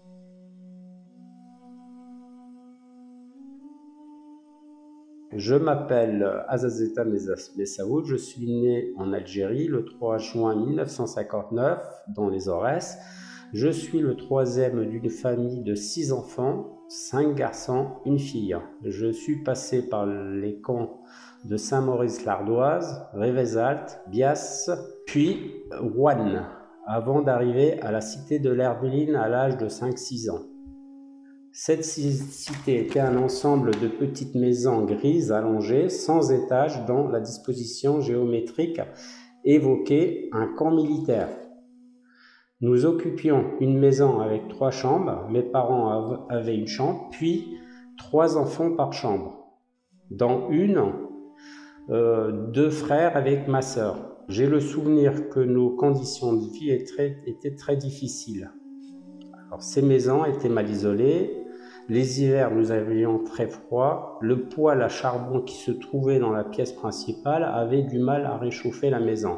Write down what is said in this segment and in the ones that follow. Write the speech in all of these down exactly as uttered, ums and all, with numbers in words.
Je m'appelle Azazeta Messaoud, je suis né en Algérie le trois juin mille neuf cent cinquante-neuf dans les Aurès. Je suis le troisième d'une famille de six enfants, cinq garçons, une fille. Je suis passé par les camps de Saint-Maurice-l'Ardoise, Rivesaltes, Bias, puis Roanne, avant d'arriver à la cité de l'Herveline à l'âge de cinq six ans. Cette cité était un ensemble de petites maisons grises allongées, sans étage, dont la disposition géométrique évoquait un camp militaire. Nous occupions une maison avec trois chambres, mes parents avaient une chambre, puis trois enfants par chambre. Dans une, euh, deux frères avec ma sœur. J'ai le souvenir que nos conditions de vie étaient très, étaient très difficiles. Alors, ces maisons étaient mal isolées. Les hivers, nous avions très froid. Le poêle à charbon qui se trouvait dans la pièce principale avait du mal à réchauffer la maison.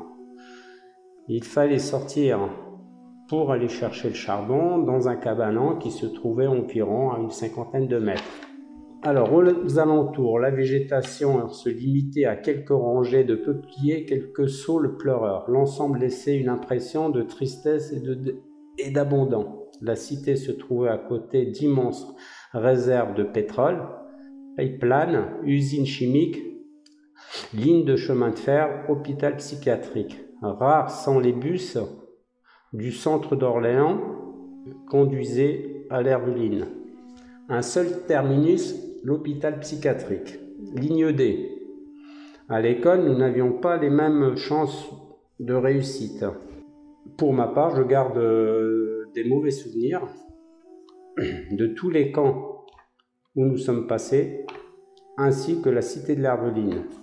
Il fallait sortir pour aller chercher le charbon dans un cabanon qui se trouvait environ à une cinquantaine de mètres. Alors, aux alentours, la végétation se limitait à quelques rangées de peupliers, quelques saules pleureurs. L'ensemble laissait une impression de tristesse et de, et d'abondance. La cité se trouvait à côté d'immenses réserves de pétrole, pipelines, usines chimiques, lignes de chemin de fer, hôpital psychiatrique. Rares sont les bus du centre d'Orléans conduisaient à l'Herveline. Un seul terminus, l'hôpital psychiatrique. Ligne D. À l'école, nous n'avions pas les mêmes chances de réussite. Pour ma part, je garde des mauvais souvenirs de tous les camps où nous sommes passés, ainsi que la cité de l'Herveline.